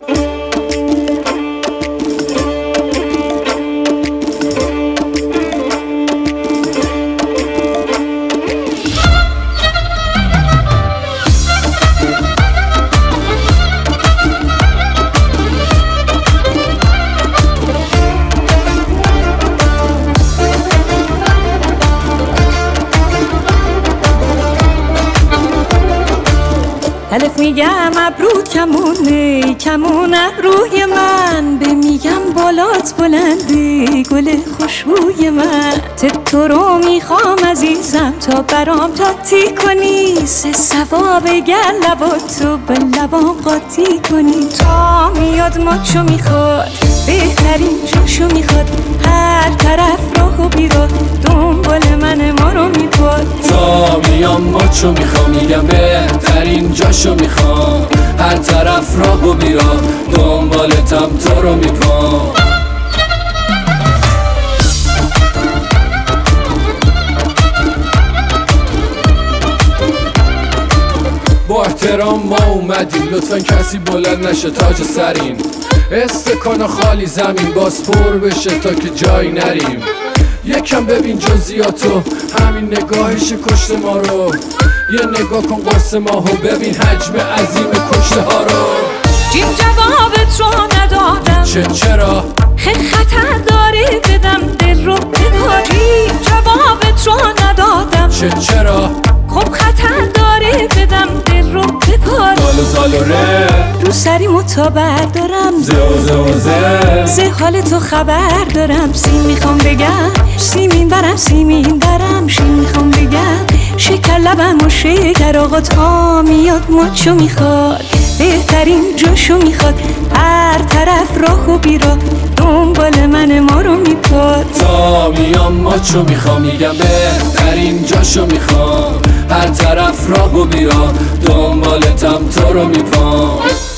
الف میگم ابرو کمونه کمون ابروی من، به میگم بالات بلنده گل خوشبوی من. تو رو میخوام عزیزم تا برام تاتی کنی، سه ثواب گر لباتو به لبام قاطی کنی. تا میاد ماچو میخواد بهترین جاشو میخواد، هر طرف راه و بیراه دنبال من ما رو میپاد. تا میام ماچو میخوام میگم بهترین جاشو میخوام، هر طرف راه و بیراه دنبالتم تو رو میپام. با احترام ما اومدیم، لطفا کسی بلند نشه تاج سرین. استکان خالی زمین باز پر بشه تا که جایی نریم. یکم ببین جزئیاتو، همین نگاهش کشت ما رو. یه نگاه کن قرص ماهو، ببین حجم عظیم کشته ها رو. جیم جوابت رو ندادم چرا؟ خطر داره بدم دل رو بداری. جوابت رو ندادم چرا؟ خب خطر داره بدم دل رو بپار. زالوره رو سریمو تا بردارم، زه حال تو خبر دارم. سیم میخوام بگم سیمین برم سیمین برم، شین میخوام بگم شکر لبم و شکر. آقا تا میاد ماچو میخواد بهترین جاشو میخواد، هر طرف راه و بیراه دنبال من ما رو میپاد. تا میام ماچو میخوام میگم بهترین جاشو میخوام، هر طرف راه و بیراه دنبالتم تو رو میپام.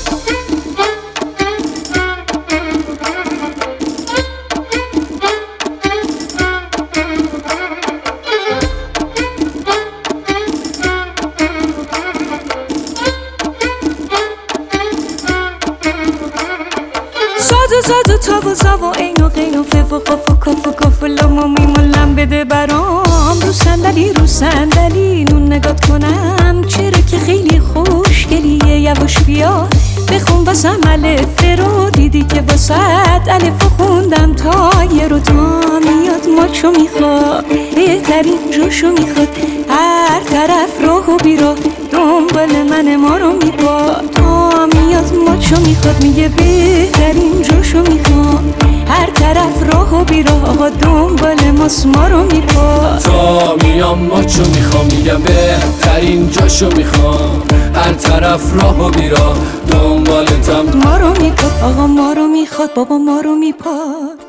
زادو تا و زا و این و غین و فف و قف و کف و کف و لام و میم و لم بده برام. رو صندلی نون نگات کنم، چرا که خیلی خوشگلیه. یواش بیا بخون واسم الف رو، دیدی که واسط الف خوندم تا یه رو. تا میاد ماچو میخواد بهترین جاشو میخواد، هر طرف راه و بیراه دنبال من ما رو میپاد. تا میاد ماچو میخواد میگه بهترین جاشو میخواد، هر طرف راه و بیراه آقا دنبال ماست ما رو میپاد. تا میام ماچو میخوام میگم بهترین جاشو میخوام، هر طرف راه و بیراه دنبالتم ما رو میپاد. آقا ما رو میخواد بابا ما رو میپاد.